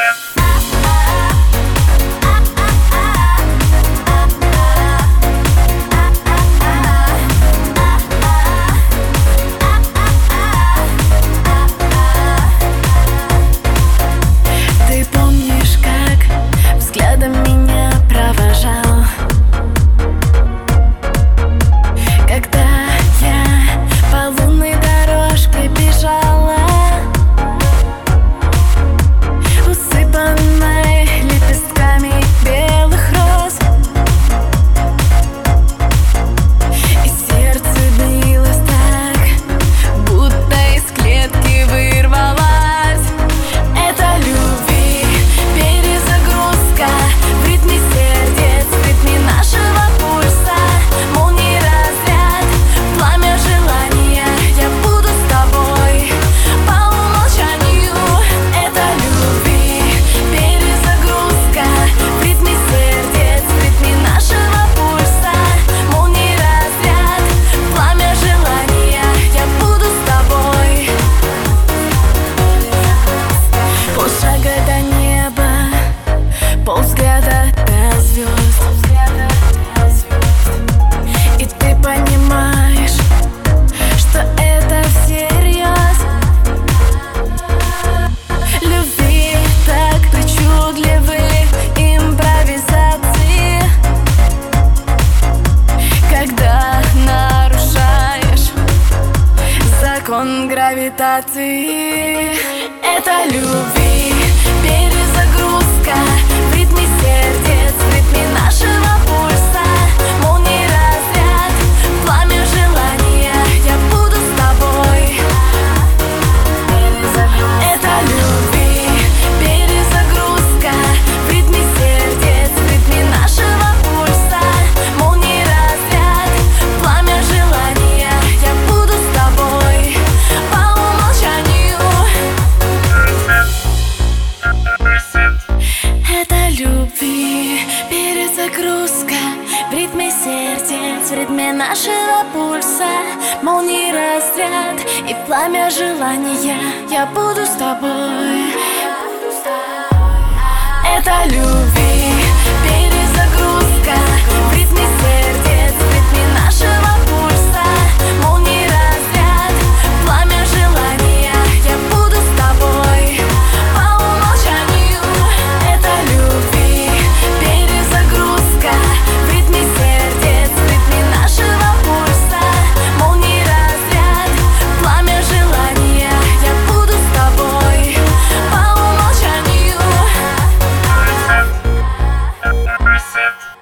Ты помнишь, как взглядом меня провожал, когда я по лунной дорожке бежала, усыпанной лепестками белых роз, и сердце билось так, будто из клетки вырвалось. Это любви перезагрузка в ритме сердец, в ритме нашего пульса, молний разряд, пламя желания. Я буду с тобой по умолчанию. Это любви перезагрузка в ритме сердец, в ритме нашего пульса, молний разряд, пламя желания. Я буду с тобой. Полшага до неба, полвзгляда до звезд, и ты понимаешь, что это всерьез. Любви так причудливы импровизации, когда нарушаешь закон гравитации. Это любви перезагрузка в ритме сердец, в ритме нашего пульса, молний разряд, пламя желания. Я буду с тобой. Это любви перезагрузка в ритме сердец, в ритме нашего пульса, молний разряд, пламя желания. Я буду с тобой по умолчанию. Это любви перезагрузка в ритме сердец, в ритме нашего пульса, молний разряд и пламя желания. Я буду с тобой. Это любви перезагрузка в ритме сердец, в ритме нашего пульса, молний разряд, пламя желания. Я буду с тобой по умолчанию. Это любви перезагрузка в ритме сердец, в ритме нашего пульса, молний разряд, пламя желания. Я буду с тобой по умолчанию. Reset.